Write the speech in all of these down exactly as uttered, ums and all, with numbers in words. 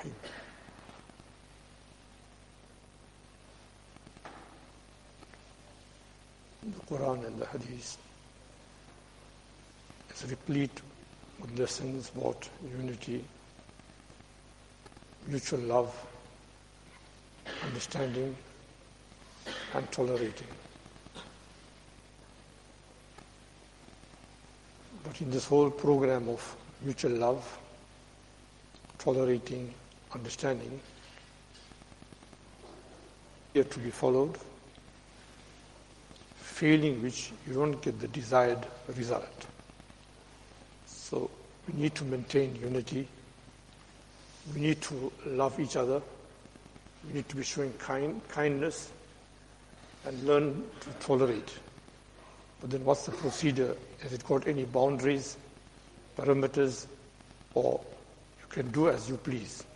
الرحيم. The Quran and the Hadith is replete with lessons about unity, mutual love, understanding, and tolerating. But in this whole program of mutual love, tolerating, understanding, here to be followed, failing which you don't get the desired result. So we need to maintain unity, we need to love each other, we need to be showing kind, kindness and learn to tolerate. But then what's the procedure? Has it got any boundaries, parameters, or you can do as you please?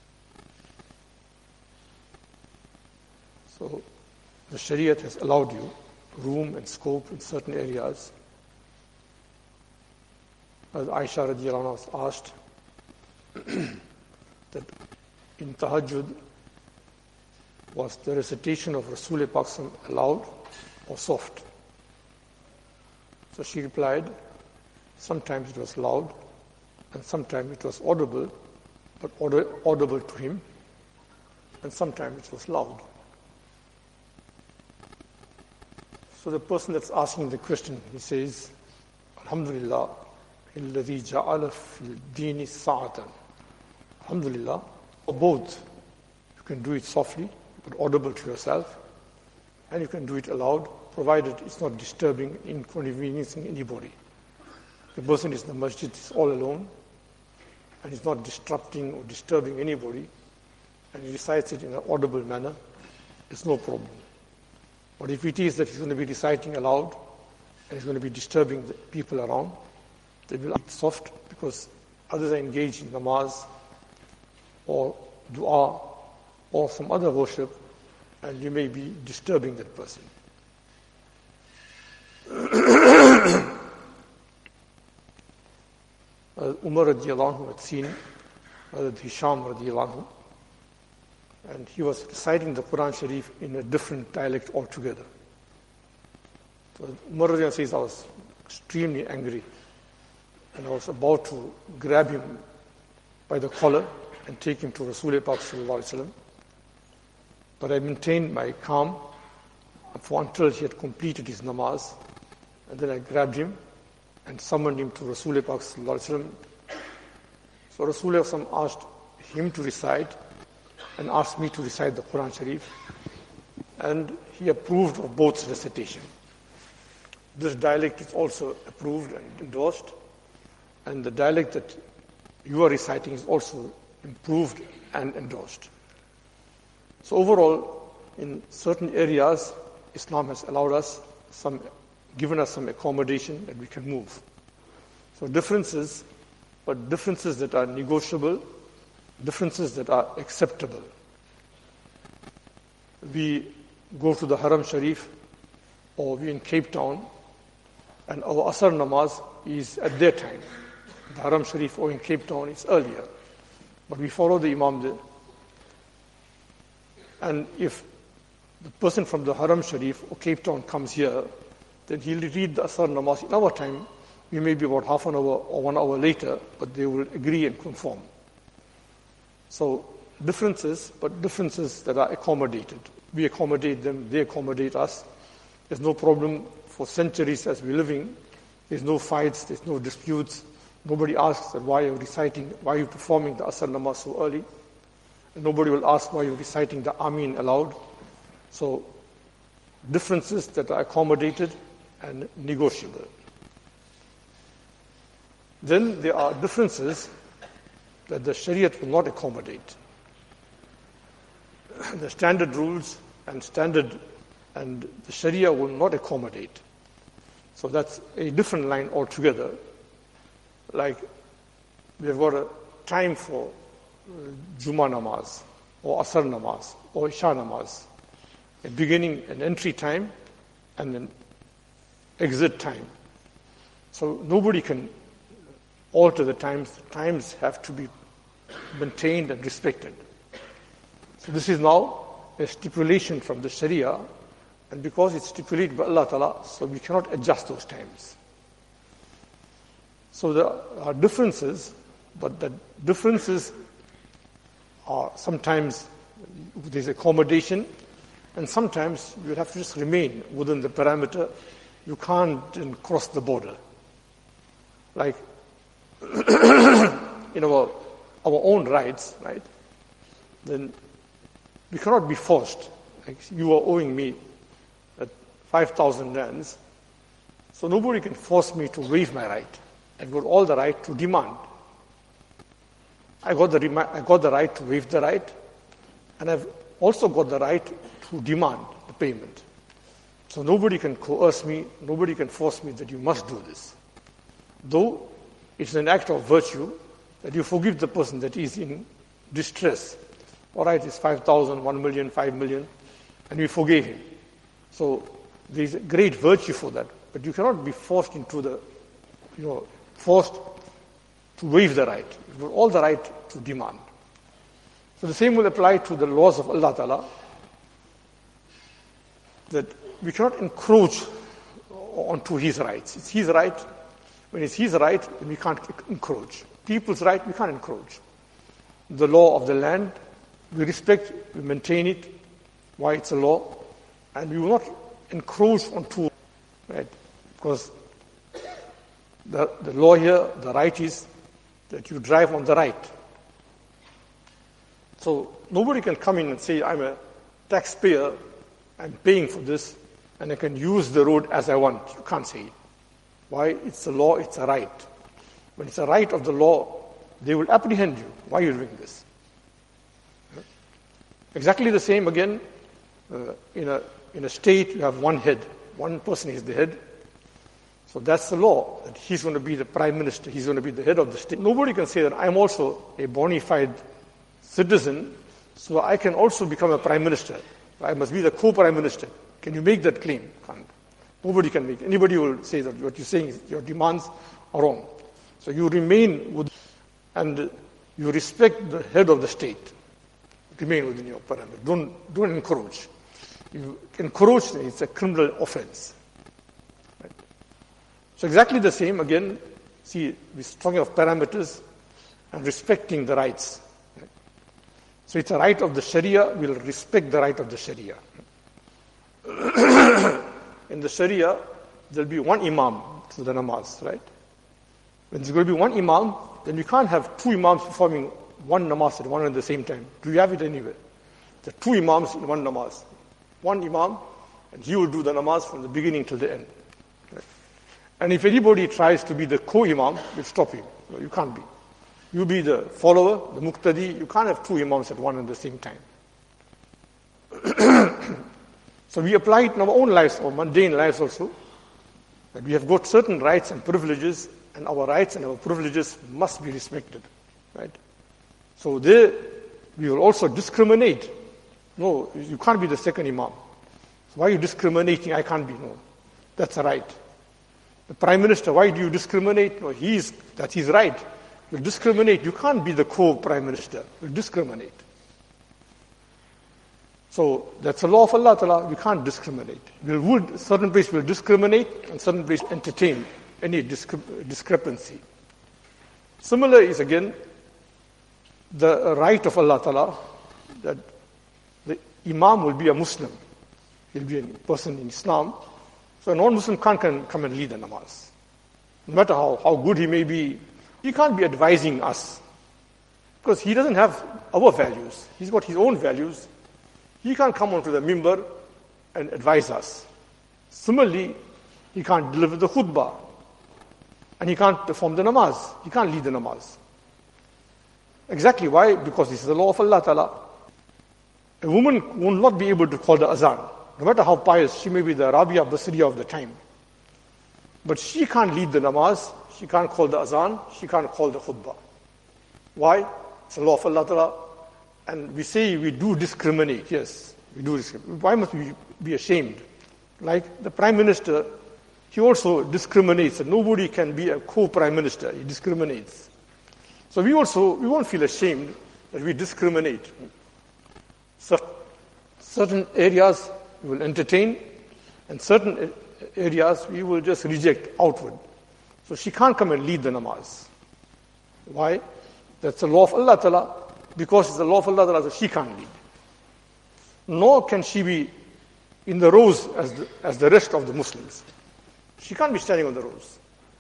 So the Shariat has allowed you room and scope in certain areas. As Aisha radiallahu anha was asked that in Tahajjud, was the recitation of Rasul Pak allowed or soft? So she replied, sometimes it was loud and sometimes it was audible, but audible to him, and sometimes it was loud. So the person that's asking the question, he says, Alhamdulillah, illadhi ja'ala fil dini sa'atan. Alhamdulillah, or both. You can do it softly, but audible to yourself, and you can do it aloud, provided it's not disturbing, inconveniencing anybody. The person is in the masjid, is all alone, and is not disrupting or disturbing anybody, and he recites it in an audible manner, it's no problem. But if it is that he's going to be reciting aloud, and he's going to be disturbing the people around, they will be soft, because others are engaged in namaz, or dua, or some other worship, and you may be disturbing that person. uh, Umar radiallahu anhu had seen uh, Hisham radiallahu anhu, and he was reciting the Quran Sharif in a different dialect altogether. So Umar radiallahu anhu says, I was extremely angry, and I was about to grab him by the collar and take him to Rasul Pak sallallahu alaihi wasallam. But I maintained my calm for until he had completed his namaz, and then I grabbed him and summoned him to Rasul Pak sallallahu alaihi wasallam. So Rasul asked him to recite and asked me to recite the Quran Sharif, and he approved of both recitation. This dialect is also approved and endorsed, and the dialect that you are reciting is also improved and endorsed. So overall, in certain areas, Islam has allowed us some, given us some accommodation that we can move. So differences, but differences that are negotiable, differences that are acceptable. We go to the Haram Sharif, or we in Cape Town, and our Asr namaz is at their time. The Haram Sharif or in Cape Town is earlier, but we follow the Imam there. And if the person from the Haram Sharif or Cape Town comes here, then he'll read the Asr namaz in our time. We may be about half an hour or one hour later, but they will agree and conform. So differences, but differences that are accommodated. We accommodate them, they accommodate us. There's no problem for centuries as we're living. There's no fights, there's no disputes. Nobody asks that why you're reciting, why you're performing the Asr namaz so early. And nobody will ask why you're reciting the Ameen aloud. So differences that are accommodated and negotiable. Then there are differences that the Shariat will not accommodate. The standard rules and standard and the Sharia will not accommodate. So that's a different line altogether. Like we've got a time for Juma namaz, or Asr namaz, or Isha namaz. A beginning and entry time, and an exit time. So nobody can alter the times. The times have to be maintained and respected. So this is now a stipulation from the Sharia, and because it's stipulated by Allah Ta'ala, so we cannot adjust those times. So there are differences, but the differences are sometimes there's accommodation, and sometimes you have to just remain within the parameter. You can't cross the border. Like in our, our own rights, right? Then we cannot be forced. Like you are owing me at five thousand rands, so nobody can force me to waive my right. I've got all the right to demand. I got the I got the right to waive the right, and I've also got the right to demand the payment. So nobody can coerce me, nobody can force me that you must do this. Though it's an act of virtue that you forgive the person that is in distress. All right, it's five thousand, one million, five million, and we forgave him. So there's a great virtue for that, but you cannot be forced into the, you know, forced to waive the right. You've got all the right to demand. So the same will apply to the laws of Allah Ta'ala, that we cannot encroach onto His rights. It's His right. When it's His right, then we can't encroach. People's right, we can't encroach. The law of the land, we respect, we maintain it, why it's a law, and we will not encroach onto it, right? Because the, the law here, the right is that you drive on the right. So nobody can come in and say, I'm a taxpayer, I'm paying for this, and I can use the road as I want. You can't say it. Why? It's a law, it's a right. When it's a right of the law, they will apprehend you. Why are you doing this? Exactly the same again, uh, in a in a state you have one head. One person is the head. So that's the law, that he's going to be the prime minister, he's going to be the head of the state. Nobody can say that I'm also a bona fide citizen, so I can also become a prime minister. I must be the co-prime minister. Can you make that claim? Can't. Nobody can make it. Anybody will say that what you're saying is your demands are wrong. So you remain with, and you respect the head of the state. Remain within your parameter. Don't, don't encroach. You encroach, it's a criminal offense. Right? So exactly the same, again, see, we're talking of parameters and respecting the rights. Right? So it's a right of the Sharia, we'll respect the right of the Sharia. In the Sharia, there'll be one imam to the namaz, right? When there's going to be one imam, then you can't have two imams performing one namaz at one and the same time. Do you have it anywhere? The two imams in one namaz. One imam, and he will do the namaz from the beginning till the end. Right? And if anybody tries to be the co-imam, we'll stop him. No, you can't be. You be the follower, the muqtadi. You can't have two imams at one and the same time. So we apply it in our own lives, our mundane lives also, that we have got certain rights and privileges, and our rights and our privileges must be respected. Right? So there, we will also discriminate. No, you can't be the second imam. So why are you discriminating? I can't be. No, that's a right. The prime minister, why do you discriminate? No, he's, that's his right. You discriminate. You can't be the co-prime minister. You discriminate. So that's a law of Allah Ta'ala. We can't discriminate. We would, certain places will discriminate, and certain places entertain any discre- discrepancy. Similar is again the right of Allah Ta'ala that the imam will be a Muslim. He'll be a person in Islam. So a non-Muslim can't come and lead the namaz. No matter how, how good he may be, he can't be advising us. Because he doesn't have our values. He's got his own values. He can't come onto the mimbar and advise us. Similarly, he can't deliver the khutbah. And he can't perform the namaz. He can't lead the namaz. Exactly why? Because this is the law of Allah Ta'ala. A woman will not be able to call the azan. No matter how pious, she may be the Rabia Basriya of the time. But she can't lead the namaz, she can't call the azan, she can't call the khutbah. Why? It's the law of Allah Ta'ala. And we say we do discriminate. Yes, we do discriminate. Why must we be ashamed? Like the Prime Minister, he also discriminates. Nobody can be a co-Prime Minister. He discriminates. So we also, we won't feel ashamed that we discriminate. Certain areas we will entertain, and certain areas we will just reject outward. So she can't come and lead the namaz. Why? That's the law of Allah Ta'ala. Because it's the law of Allah Ta'ala, so she can't lead. Nor can she be in the rows as the, as the rest of the Muslims. She can't be standing on the rows.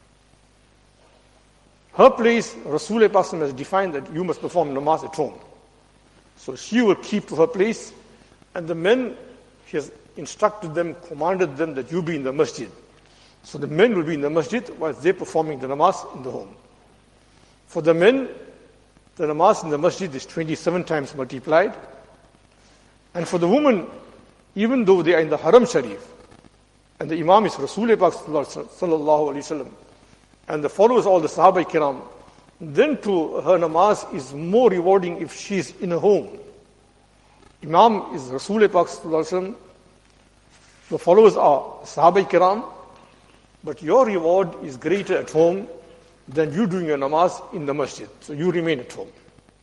Her place, Rasul has defined that you must perform namaz at home. So she will keep to her place, and the men, he has instructed them, commanded them that you be in the masjid. So the men will be in the masjid whilst they're performing the namaz in the home. For the men, the namaz in the masjid is twenty-seven times multiplied. And for the woman, even though they are in the Haram Sharif, and the Imam is Rasul sallallahu alaihi wasallam, and the followers all the Sahaba Kiram, then to her namaz is more rewarding if she is in a home. Imam is Rasul sallallahu alaihi wasallam, the followers are Sahaba Kiram, but your reward is greater at home than you doing your namaz in the masjid. So you remain at home.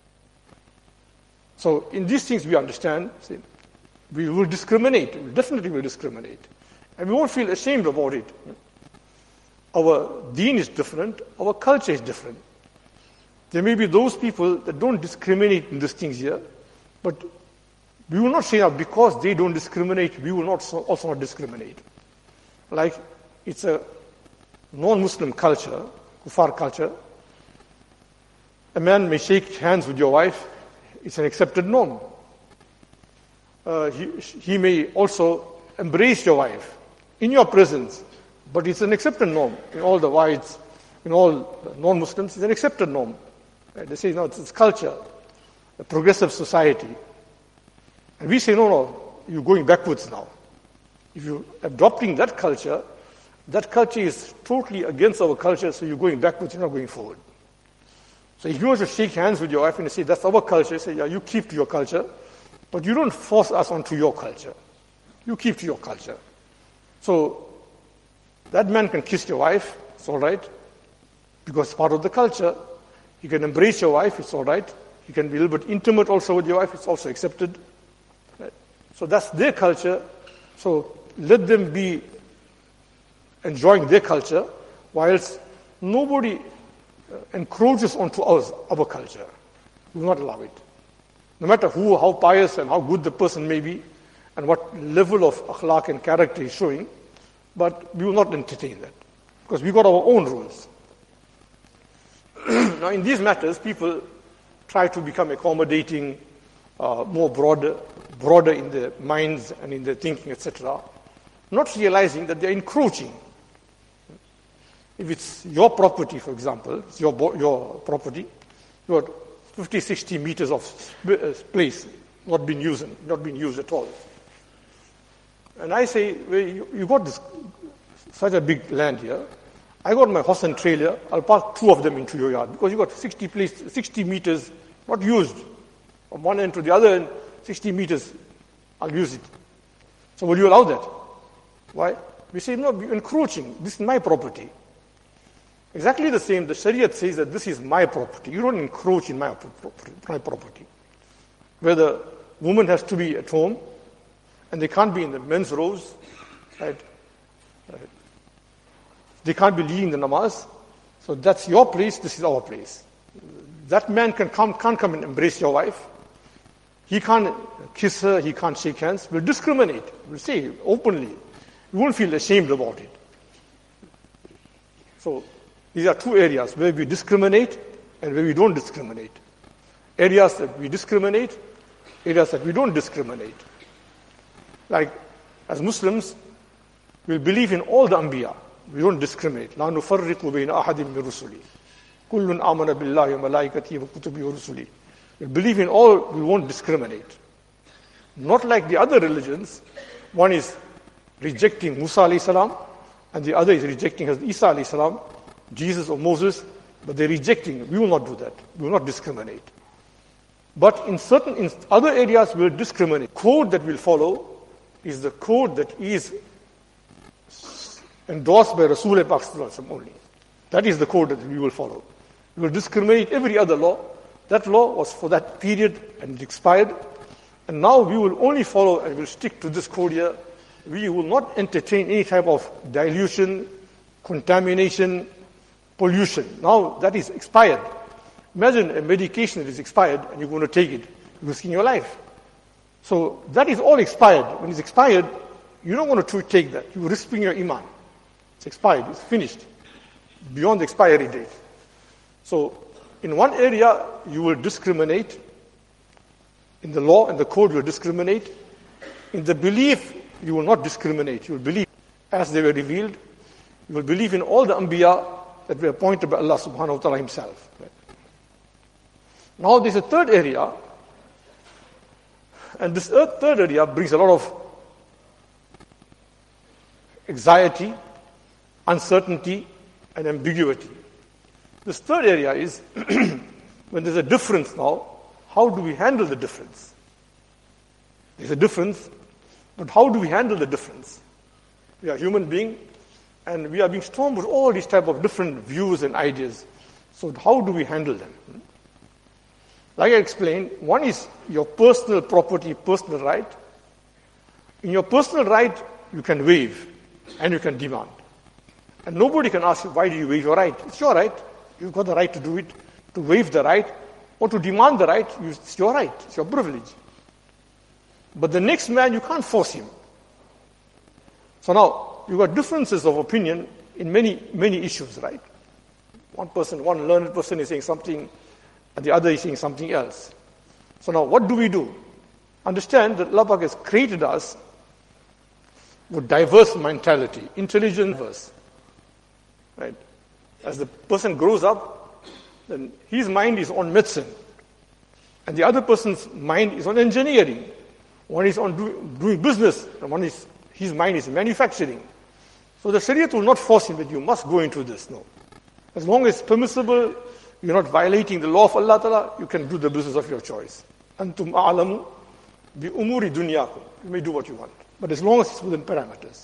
So in these things we understand, see, we will discriminate, we definitely will discriminate. And we won't feel ashamed about it. Our deen is different, our culture is different. There may be those people that don't discriminate in these things here, but we will not say that because they don't discriminate, we will not also not discriminate. Like it's a non-Muslim culture, kuffar culture. A man may shake hands with your wife, it's an accepted norm. Uh, he, he may also embrace your wife in your presence, but it's an accepted norm. In all the whites, in all non-Muslims, it's an accepted norm. Right? They say, no, it's, it's culture, a progressive society. And we say, no, no, you're going backwards now. If you're adopting that culture, that culture is totally against our culture, so you're going backwards, you're not going forward. So if you want to shake hands with your wife and you say, that's our culture, you say, yeah, you keep to your culture, but you don't force us onto your culture. You keep to your culture. So that man can kiss your wife, it's all right, because it's part of the culture. You can embrace your wife, it's all right. You can be a little bit intimate also with your wife, it's also accepted. Right? So that's their culture. So let them be enjoying their culture, whilst nobody encroaches onto us, our culture. We will not allow it. No matter who, how pious and how good the person may be, and what level of akhlaq and character is showing, but we will not entertain that, because we've got our own rules. Now, in these matters, people try to become accommodating, uh, more broader, broader in their minds and in their thinking, et cetera, not realizing that they're encroaching. If it's your property, for example, it's your, your property, you got fifty, sixty meters of place not been used, not been used at all. And I say, well, you, you got this such a big land here. I got my horse and trailer. I'll park two of them into your yard because you got sixty place, sixty meters not used. From one end to the other end, sixty meters, I'll use it. So will you allow that? Why? We say, no, you're encroaching. This is my property. Exactly the same, the Shariat says that this is my property. You don't encroach in my, my property. Where the woman has to be at home, and they can't be in the men's rows, right? right? They can't be leading the namaz. So that's your place, this is our place. That man can come, can't come and embrace your wife. He can't kiss her, he can't shake hands. We'll discriminate. We'll say openly. You won't feel ashamed about it. So these are two areas where we discriminate and where we don't discriminate. Areas that we discriminate, areas that we don't discriminate. Like, as Muslims, we believe in all the Anbiya. We don't discriminate. لا نفرق بين أحد من رسله. كل آمن بالله وملائكته وكتبه ورسله. We believe in all, we won't discriminate. Not like the other religions. One is rejecting Musa alayhi salam, and the other is rejecting Isa alayhi salam, Jesus or Moses, but they're rejecting. We will not do that. We will not discriminate. But in certain in other areas, we'll discriminate. Code that we'll follow is the code that is endorsed by Rasul only. That is the code that we will follow. We will discriminate every other law. That law was for that period and it expired. And now we will only follow and will stick to this code here. We will not entertain any type of dilution, contamination, pollution. Now that is expired. Imagine a medication that is expired and you're going to take it, risking your life. So that is all expired. When it's expired, you're not going to take that. You're risking your iman. It's expired. It's finished. Beyond the expiry date. So in one area, you will discriminate. In the law and the code, you will discriminate. In the belief, you will not discriminate. You will believe as they were revealed. You will believe in all the anbiya that were appointed by Allah subhanahu wa ta'ala himself. Now there's a third area. And this third area brings a lot of anxiety, uncertainty, and ambiguity. This third area is when there's a difference now, how do we handle the difference? There's a difference, but how do we handle the difference? We are human beings, and we are being stormed with all these type of different views and ideas. So how do we handle them? Like I explained, one is your personal property, personal right. In your personal right, you can waive and you can demand. And nobody can ask you, why do you waive your right? It's your right. You've got the right to do it, to waive the right, or to demand the right. It's your right. It's your privilege. But the next man, you can't force him. So now, you've got differences of opinion in many, many issues, right? One person, one learned person is saying something, and the other is saying something else. So now, what do we do? Understand that Allah Pak has created us with diverse mentality, intelligent verse. Right? As the person grows up, then his mind is on medicine, and the other person's mind is on engineering. One is on do, doing business, and one is his mind is manufacturing. So the Shariat will not force him that you must go into this. No, as long as it's permissible, you're not violating the law of Allah Ta'ala, you can do the business of your choice. Antum a'lamu bi umuri dunyakum. You may do what you want, but as long as it's within parameters.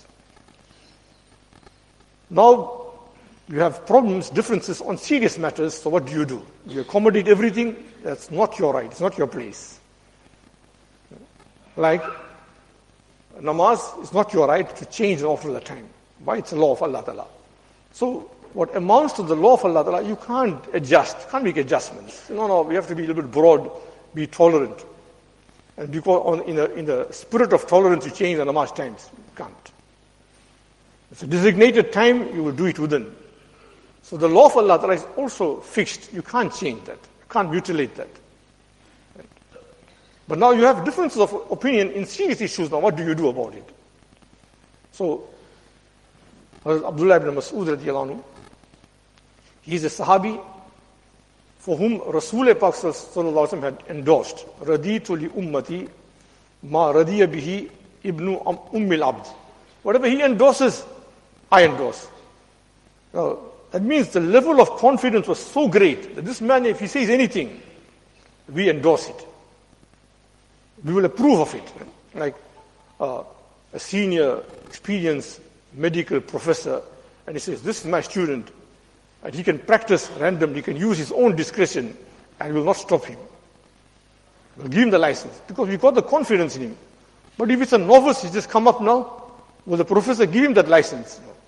Now, you have problems, differences on serious matters, so what do you do? You accommodate everything? That's not your right, it's not your place. Like, namaz is not your right to change after the time. Why? It's a law of Allah Ta'ala. So, what amounts to the law of Allah Ta'ala, you can't adjust, can't make adjustments. No, no, we have to be a little bit broad, be tolerant. And because on, in, the, in the spirit of tolerance, you change the namaz times. You can't. It's a designated time, you will do it within. So the law of Allah Ta'ala is also fixed. You can't change that. You can't mutilate that. Right? But now you have differences of opinion in serious issues. Now what do you do about it? So, Abdullah ibn Mas'ud radiallahu anhu, he is a Sahabi for whom Rasul Pak sallallahu alaihi wasallam had endorsed, Raditu li ummati ma radiya bihi ibnu ummil abd. Whatever he endorses, I endorse. Now, that means the level of confidence was so great that this man, if he says anything, we endorse it. We will approve of it. Like uh, a senior, experienced medical professor, and he says, this is my student, and he can practice randomly, he can use his own discretion, and we will not stop him. We'll give him the license, because we've got the confidence in him. But if it's a novice, he's just come up now, will the professor give him that license? No.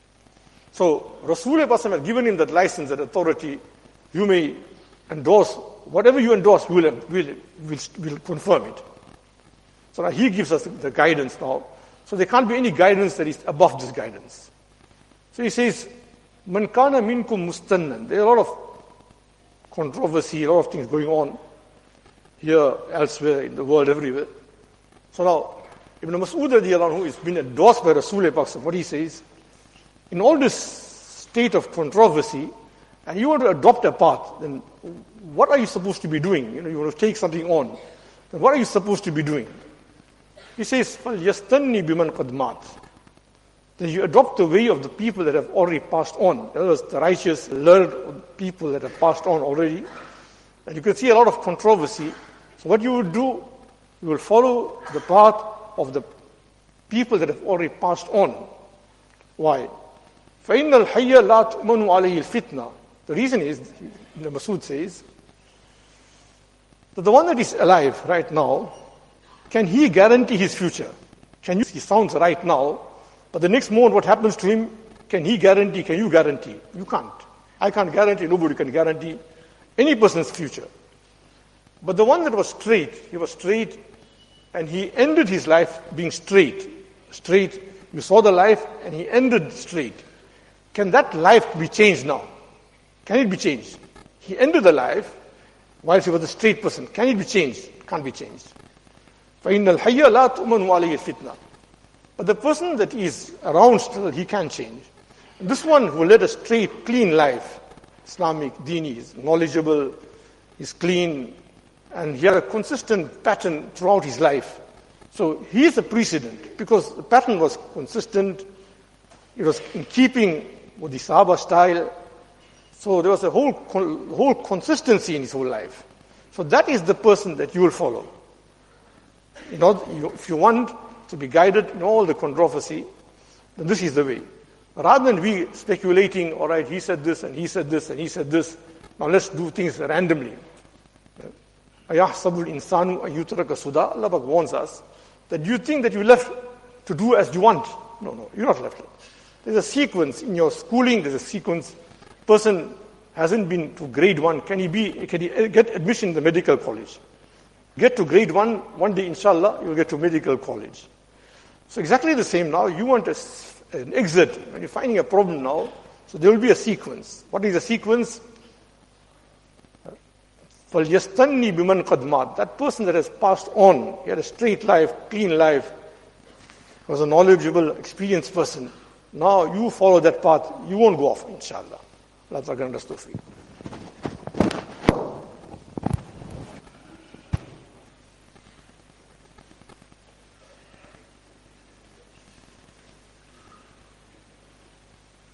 So, Rasulullah had given him that license, that authority. You may endorse, whatever you endorse, we'll, we'll, we'll, we'll confirm it. So now he gives us the guidance now. So there can't be any guidance that is above this guidance. So he says, Man kana minkum mustannan. There are a lot of controversy, a lot of things going on here, elsewhere, in the world, everywhere. So now, Ibn Mas'ud radiallahu anhu has been endorsed by Rasulullah. What he says, in all this state of controversy, and you want to adopt a path, then what are you supposed to be doing? You know, you want to take something on. Then what are you supposed to be doing? He says, فَلْيَسْتَنِّي بِمَنْ قَدْ مَاتٍ. Then you adopt the way of the people that have already passed on. In other words, the righteous, learned people that have passed on already. And you can see a lot of controversy. So what you will do, you will follow the path of the people that have already passed on. Why? فَإِنَّ الْحَيَّ لَا تُؤْمَنُ عَلَيْهِ الْفِتْنَةِ. The reason is, Ibn Masud says, that the one that is alive right now, can he guarantee his future? Can you, he sounds right now, but the next moment what happens to him, can he guarantee, can you guarantee? You can't. I can't guarantee, nobody can guarantee any person's future. But the one that was straight, he was straight, and he ended his life being straight. Straight, you saw the life, and he ended straight. Can that life be changed now? Can it be changed? He ended the life whilst he was a straight person. Can it be changed? It can't be changed. فَإِنَّ الْحَيَّ لَا تُؤْمَنُ عَلَيْهِ الْفِتْنَةِ. But the person that is around still, he can change. And this one who led a straight, clean life, Islamic, Dini, is knowledgeable, is clean, and he had a consistent pattern throughout his life. So he is a precedent because the pattern was consistent, it was in keeping with the Sahaba style. So there was a whole whole consistency in his whole life. So that is the person that you will follow. You know, you, if you want to be guided in all the controversy, then this is the way. Rather than we speculating, all right, he said this and he said this and he said this, now let's do things randomly. أَيَحْسَبُ الْإِنسَانُ أَن يُتْرَكَ سُدًى. Allah warns us that you think that you left to do as you want. No, no, you're not left. There's a sequence in your schooling, there's a sequence. Person hasn't been to grade one, can he be, can he get admission in the medical college? Get to grade one, one day inshallah, you'll get to medical college. So exactly the same now, you want a, an exit, when you're finding a problem now, so there will be a sequence. What is the sequence? فَلْيَسْتَنِّي بِمَنْ قَدْ مَاتَ. That person that has passed on, he had a straight life, clean life, was a knowledgeable, experienced person. Now you follow that path, you won't go off, inshallah. Allah grant us tawfiq.